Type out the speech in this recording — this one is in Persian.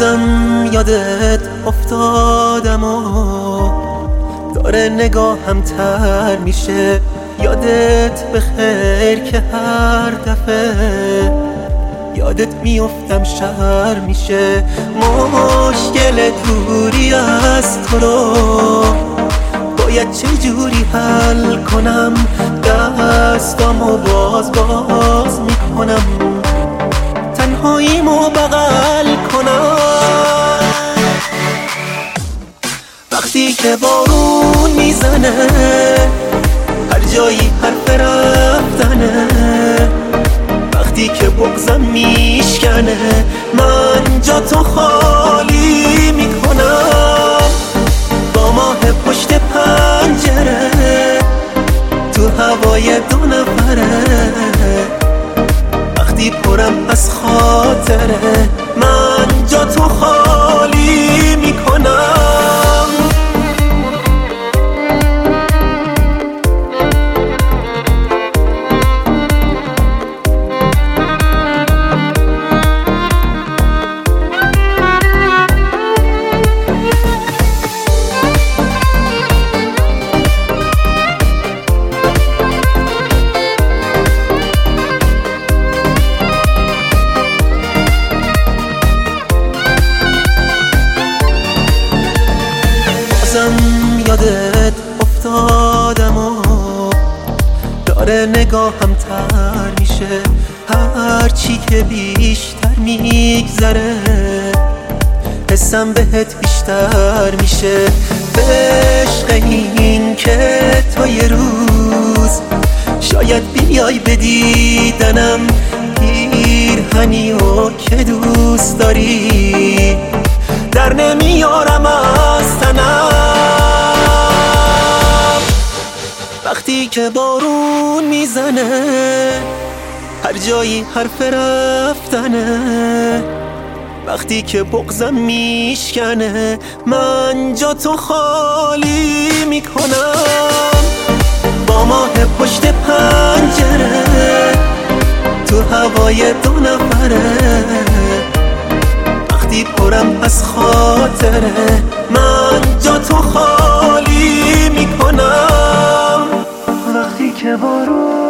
بازم یادت افتادم و داره نگاهم تر میشه. یادت بخیر که هر دفعه یادت میافتم شهر میشه. مشکل دوری از تو رو باید چجوری حل کنم؟ دستامو باز میکنم، تنهاییمو بغل کنم. وقتی که بارون میزنه هر جایی حرف رفتنه، وقتی که بغضم میشکنه من جا تو خالی میکنم. با ماه پشت پنجره تو هوای دو نفره، وقتی پرم از خاطره من جا تو خالی میکنم. بازم یادت افتادم و داره نگاهم تر میشه. هرچی که بیشتر میگذره حسم بهت بیشتر میشه. به عشق این که تو یه روز شاید بیای به دیدنم، پیرهنی و که دوست داری در نمیارم از تنم. وقتی که بارون میزنه هر جایی حرف رفتنه، وقتی که بغضم میشکنه من جا تو خالی میکنم. با ماه پشت پنجره تو هوای دو نفره، وقتی پرم از خاطره من جا تو خالی میکنم. وقتی که بارون